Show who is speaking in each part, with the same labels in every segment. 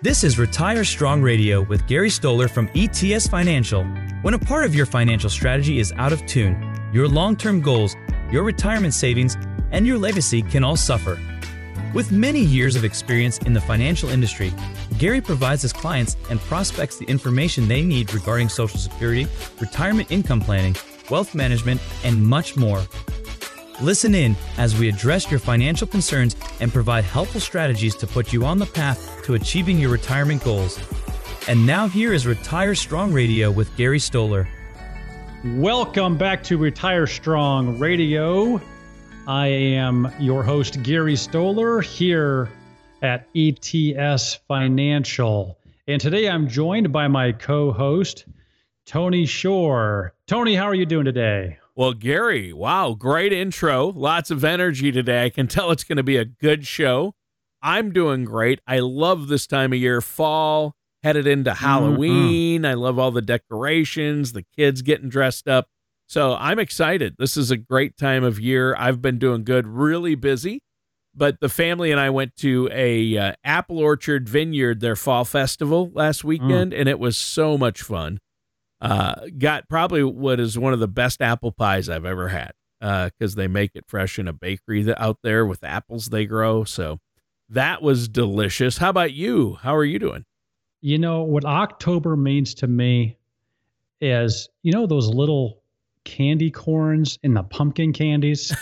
Speaker 1: This is Retire Strong Radio with Gary Stoller from ETS Financial. When a part of your financial strategy is out of tune, your long-term goals, your retirement savings, and your legacy can all suffer. With many years of experience in the financial industry, Gary provides his clients and prospects the information they need regarding Social Security, retirement income planning, wealth management, and much more. Listen in as we address your financial concerns and provide helpful strategies to put you on the path to achieving your retirement goals. And now here is Retire Strong Radio with Gary Stoller.
Speaker 2: Welcome back to Retire Strong Radio. I am your host, Gary Stoller, here at ETS Financial. And today I'm joined by my co-host, Tony Shore. Tony, how are you doing today?
Speaker 3: Well, Gary, wow, great intro. Lots of energy today. I can tell it's going to be a good show. I'm doing great. I love this time of year, fall, headed into Halloween. I love all the decorations, the kids getting dressed up. So I'm excited. This is a great time of year. I've been doing good, really busy. But the family and I went to a Apple Orchard Vineyard, their fall festival last weekend, and it was so much fun. Got probably what is one of the best apple pies I've ever had because they make it fresh in a bakery out there with apples they grow. So that was delicious. How about you? How are you doing?
Speaker 2: You know, what October means to me is, you know, those little candy corns in the pumpkin candies?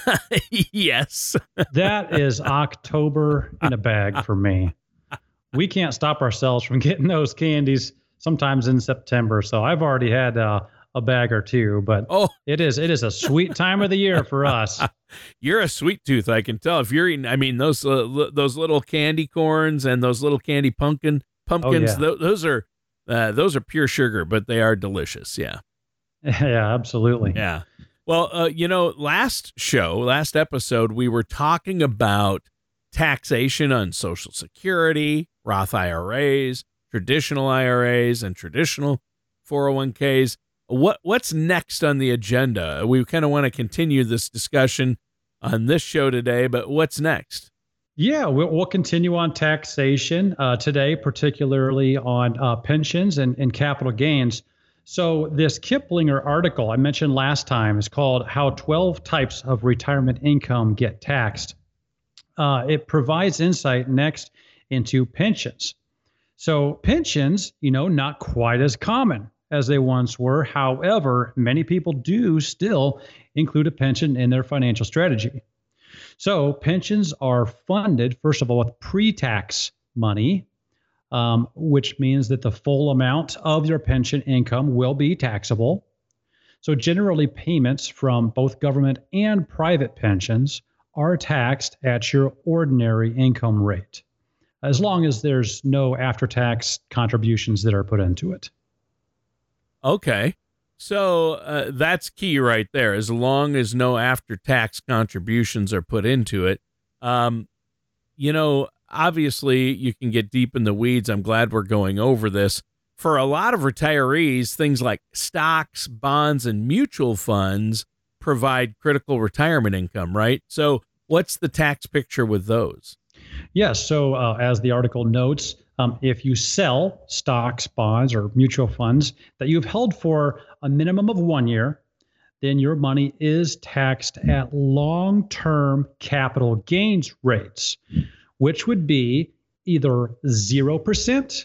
Speaker 3: Yes.
Speaker 2: That is October in a bag for me. We can't stop ourselves from getting those candies sometimes in September. So I've already had a bag or two, but it is a sweet time of the year for us.
Speaker 3: You're a sweet tooth. I can tell if you're eating, I mean, those little candy corns and those little candy pumpkins, those are pure sugar, but they are delicious. Yeah.
Speaker 2: Yeah, absolutely.
Speaker 3: Yeah. Well, last episode, we were talking about taxation on Social Security, Roth IRAs, traditional IRAs, and traditional 401ks. What's next on the agenda? We kind of want to continue this discussion on this show today, but what's next?
Speaker 2: Yeah, we'll continue on taxation today, particularly on pensions and capital gains. So this Kiplinger article I mentioned last time is called How 12 Types of Retirement Income Get Taxed. It provides insight next into pensions. So pensions, not quite as common as they once were. However, many people do still include a pension in their financial strategy. So pensions are funded, first of all, with pre-tax money, which means that the full amount of your pension income will be taxable. So generally, payments from both government and private pensions are taxed at your ordinary income rate, as long as there's no after-tax contributions that are put into it.
Speaker 3: Okay. So that's key right there, as long as no after-tax contributions are put into it. Obviously, you can get deep in the weeds. I'm glad we're going over this. For a lot of retirees, things like stocks, bonds, and mutual funds provide critical retirement income, right? So what's the tax picture with those?
Speaker 2: Yes. So as the article notes, if you sell stocks, bonds, or mutual funds that you've held for a minimum of 1 year, then your money is taxed at long-term capital gains rates, which would be either 0%,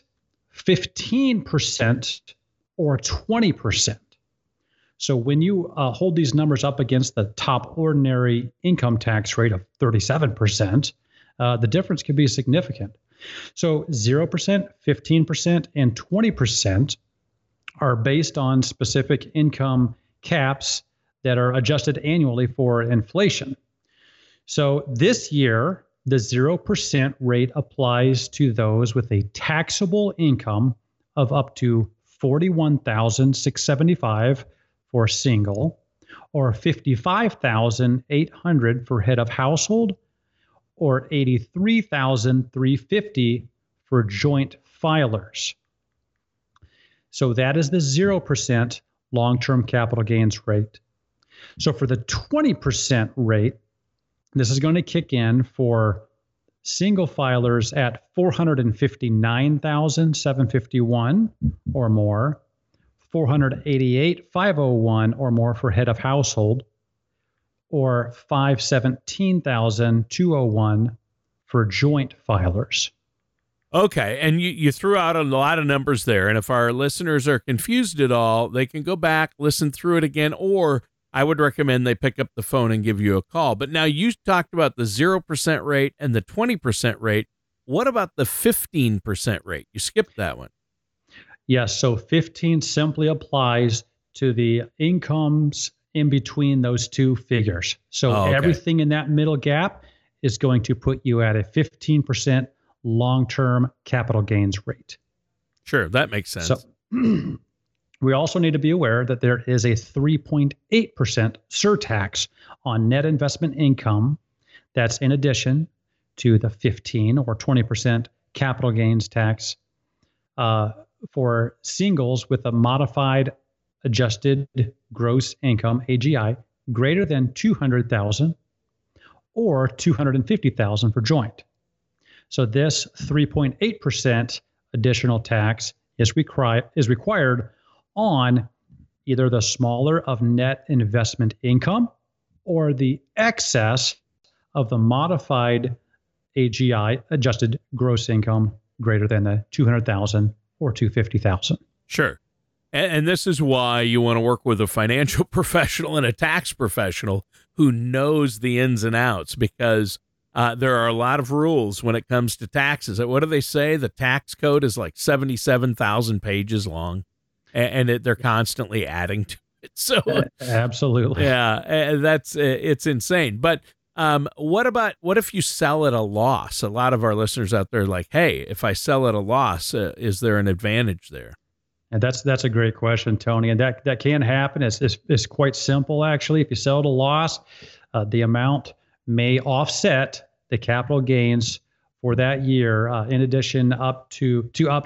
Speaker 2: 15%, or 20%. So when you hold these numbers up against the top ordinary income tax rate of 37%, the difference can be significant. So 0%, 15%, and 20% are based on specific income caps that are adjusted annually for inflation. So this year, the 0% rate applies to those with a taxable income of up to $41,675 for single, or $55,800 for head of household, or $83,350 for joint filers. So that is the 0% long-term capital gains rate. So for the 20% rate, this is going to kick in for Single filers at 459,751 or more, 488,501 or more for head of household, or 517,201 for joint filers.
Speaker 3: Okay, and you threw out a lot of numbers there, and if our listeners are confused at all, they can go back, listen through it again, or I would recommend they pick up the phone and give you a call. But now you talked about the 0% rate and the 20% rate. What about the 15% rate? You skipped that one.
Speaker 2: Yes, so 15 simply applies to the incomes in between those two figures. So everything in that middle gap is going to put you at a 15% long-term capital gains rate.
Speaker 3: Sure, that makes sense.
Speaker 2: So we also need to be aware that there is a 3.8% surtax on net investment income. That's in addition to the 15 or 20% capital gains tax for singles with a modified adjusted gross income, AGI, greater than $200,000 or $250,000 for joint. So this 3.8% additional tax is required on either the smaller of net investment income or the excess of the modified AGI, adjusted gross income, greater than the $200,000 or $250,000.
Speaker 3: Sure. And this is why you want to work with a financial professional and a tax professional who knows the ins and outs, because there are a lot of rules when it comes to taxes. What do they say? The tax code is like 77,000 pages long, and they're constantly adding to it. So
Speaker 2: absolutely.
Speaker 3: Yeah, it's insane. But what if you sell at a loss? A lot of our listeners out there are like, hey, if I sell at a loss, is there an advantage there?
Speaker 2: And that's a great question, Tony. And that can happen. It's quite simple, actually. If you sell at a loss, the amount may offset the capital gains for that year, in addition up to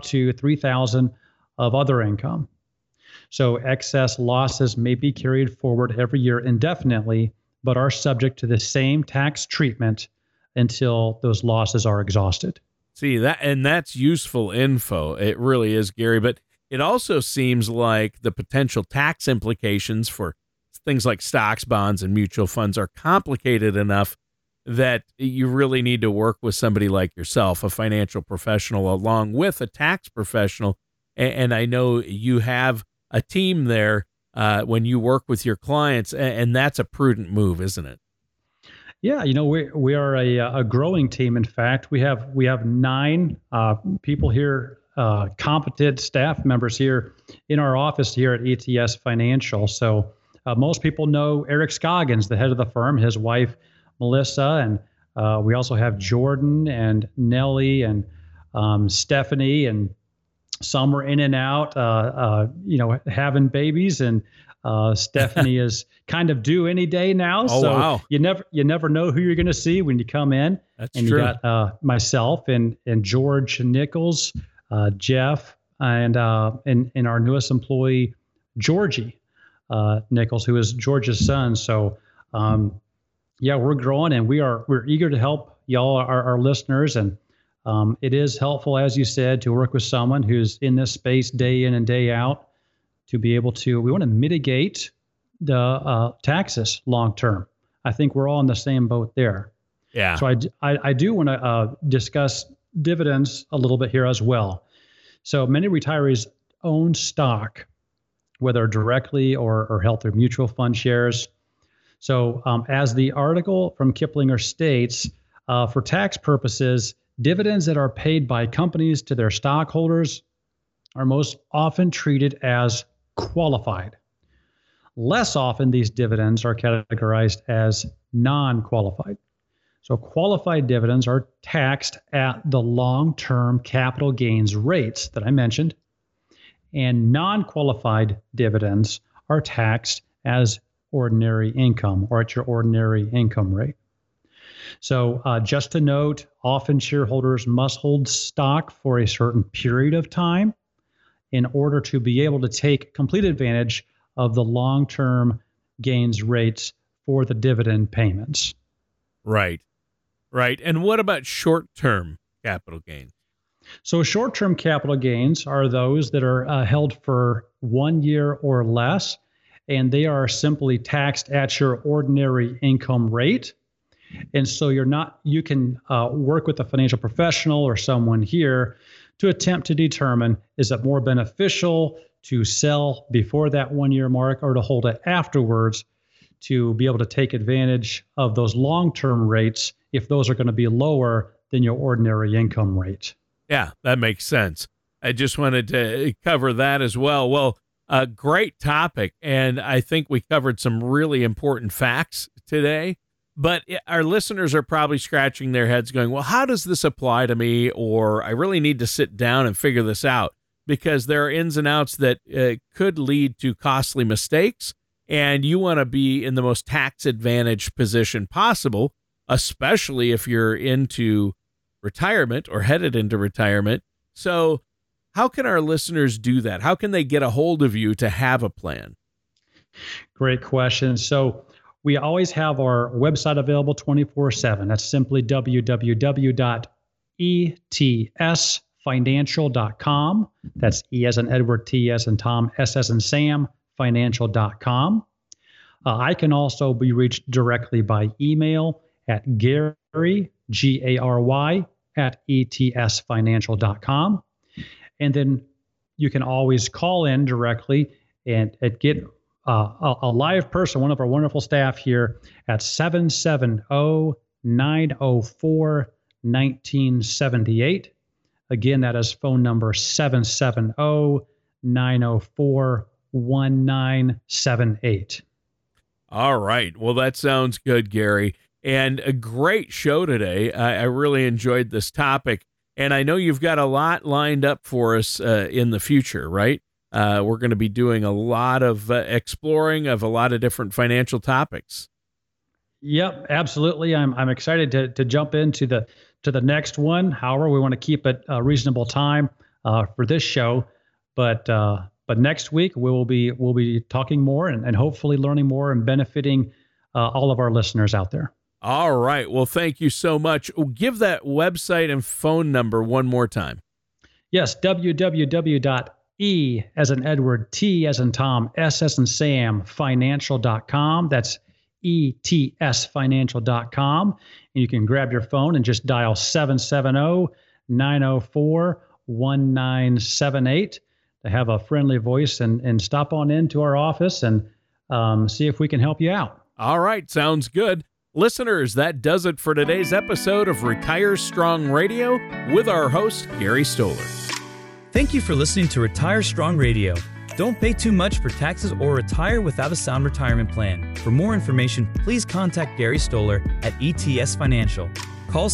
Speaker 2: $3,000 of other income. So excess losses may be carried forward every year indefinitely, but are subject to the same tax treatment until those losses are exhausted.
Speaker 3: See, that's useful info. It really is, Gary. But it also seems like the potential tax implications for things like stocks, bonds, and mutual funds are complicated enough that you really need to work with somebody like yourself, a financial professional, along with a tax professional. And I know you have a team there when you work with your clients, and that's a prudent move, isn't it?
Speaker 2: Yeah, we are a growing team. In fact, we have 9 people here, competent staff members here in our office here at ETS Financial. So most people know Eric Scoggins, the head of the firm, his wife Melissa, and we also have Jordan and Nellie and Stephanie, and some are in and out, having babies, and Stephanie is kind of due any day now.
Speaker 3: Oh,
Speaker 2: so
Speaker 3: wow.
Speaker 2: you never know who you're going to see when you come in.
Speaker 3: That's
Speaker 2: and
Speaker 3: true.
Speaker 2: You got myself and George Nichols, Jeff, and our newest employee, Georgie Nichols, who is George's son. So we're growing, and we're eager to help y'all, our listeners, and it is helpful, as you said, to work with someone who's in this space day in and day out, to be able to, we want to mitigate the taxes long term. I think we're all in the same boat there.
Speaker 3: Yeah.
Speaker 2: So I do want to discuss dividends a little bit here as well. So many retirees own stock, whether directly or held through mutual fund shares. So as the article from Kiplinger states, for tax purposes, dividends that are paid by companies to their stockholders are most often treated as qualified. Less often, these dividends are categorized as non-qualified. So qualified dividends are taxed at the long-term capital gains rates that I mentioned, and non-qualified dividends are taxed as ordinary income, or at your ordinary income rate. So just to note, often shareholders must hold stock for a certain period of time in order to be able to take complete advantage of the long-term gains rates for the dividend payments.
Speaker 3: Right. Right. And what about short-term capital gains?
Speaker 2: So short-term capital gains are those that are held for 1 year or less, and they are simply taxed at your ordinary income rate. And so you can work with a financial professional or someone here to attempt to determine, is it more beneficial to sell before that 1 year mark or to hold it afterwards to be able to take advantage of those long-term rates if those are going to be lower than your ordinary income rate.
Speaker 3: Yeah, that makes sense. I just wanted to cover that as well. Well, a great topic, and I think we covered some really important facts today. But our listeners are probably scratching their heads going, well, how does this apply to me? Or I really need to sit down and figure this out, because there are ins and outs that could lead to costly mistakes. And you want to be in the most tax advantaged position possible, especially if you're into retirement or headed into retirement. So how can our listeners do that? How can they get a hold of you to have a plan?
Speaker 2: Great question. So we always have our website available 24/7. That's simply www.etsfinancial.com. That's E as in Edward, T as in Tom, S as in Sam, financial.com. I can also be reached directly by email at Gary, Gary, at etsfinancial.com. And then you can always call in directly and get a live person, one of our wonderful staff here at 770-904-1978. Again, that is phone number 770-904-1978.
Speaker 3: All right. Well, that sounds good, Gary. And a great show today. I really enjoyed this topic. And I know you've got a lot lined up for us in the future, right? We're going to be doing a lot of exploring of a lot of different financial topics.
Speaker 2: Yep, absolutely. I'm excited to jump into the next one. However, we want to keep it a reasonable time for this show, but next week we'll be talking more and hopefully learning more and benefiting all of our listeners out there.
Speaker 3: All right. Well, thank you so much. Give that website and phone number one more time.
Speaker 2: Yes, www.E as in Edward, T as in Tom, S as in Sam, financial.com. That's etsfinancial.com. And you can grab your phone and just dial 770-904-1978 to have a friendly voice and stop on into our office and see if we can help you out.
Speaker 3: All right. Sounds good. Listeners, that does it for today's episode of Retire Strong Radio with our host, Gary Stoller.
Speaker 1: Thank you for listening to Retire Strong Radio. Don't pay too much for taxes or retire without a sound retirement plan. For more information, please contact Gary Stoller at ETS Financial. Call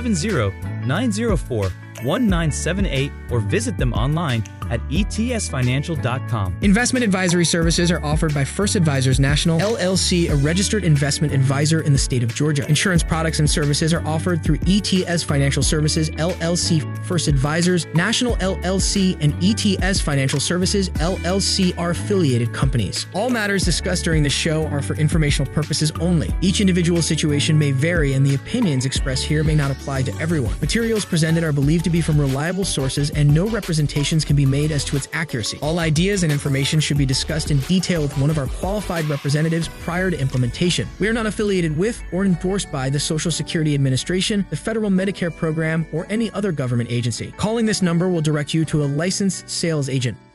Speaker 1: 770-904-1978 or visit them online at etsfinancial.com.
Speaker 4: Investment advisory services are offered by First Advisors National, LLC, a registered investment advisor in the state of Georgia. Insurance products and services are offered through ETS Financial Services, LLC, First Advisors National, LLC, and ETS Financial Services, LLC are affiliated companies. All matters discussed during the show are for informational purposes only. Each individual situation may vary, and the opinions expressed here may not apply to everyone. Materials presented are believed to be from reliable sources, and no representations can be made as to its accuracy. All ideas and information should be discussed in detail with one of our qualified representatives prior to implementation. We are not affiliated with or endorsed by the Social Security Administration, the Federal Medicare Program, or any other government agency. Calling this number will direct you to a licensed sales agent.